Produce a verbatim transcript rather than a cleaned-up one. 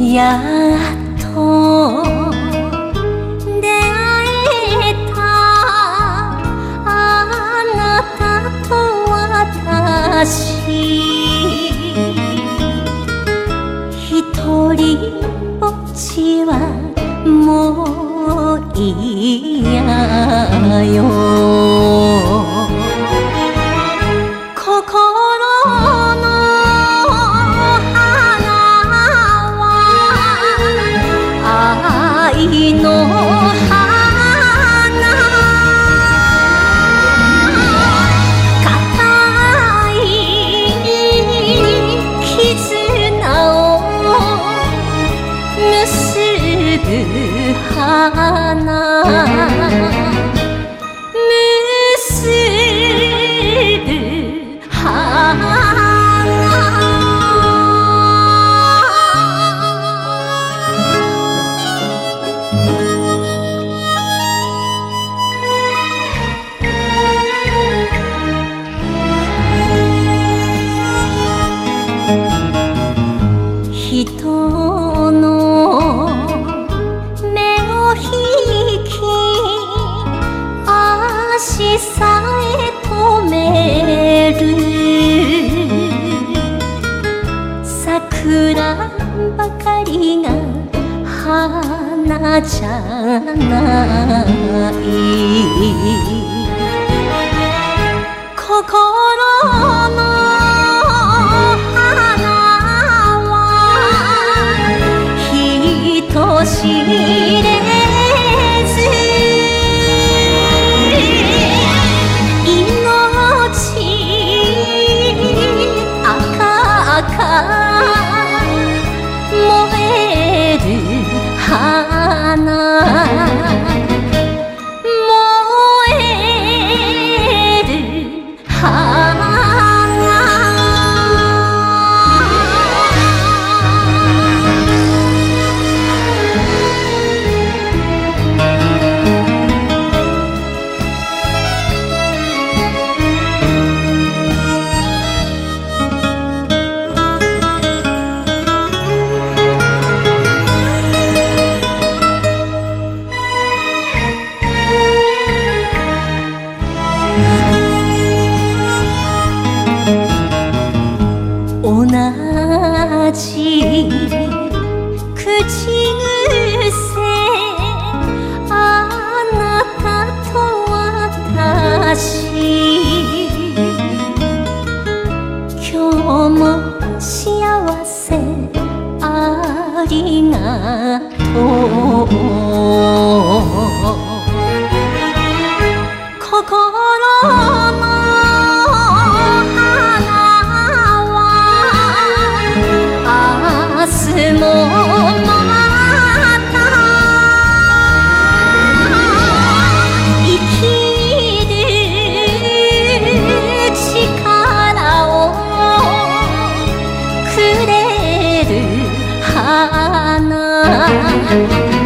やっと出会えたあなたと私、一人ぼっちはもう嫌よ。心の愛の花、固い絆を結ぶ花、結ぶ花。人の目を引き足さえ止める桜ばかりが花じゃない。心の人知れず命赤々燃える花、燃える花。同じ口癖、あなたと私、今日も幸せありがとう。心の明日もまた生きる力をくれる花。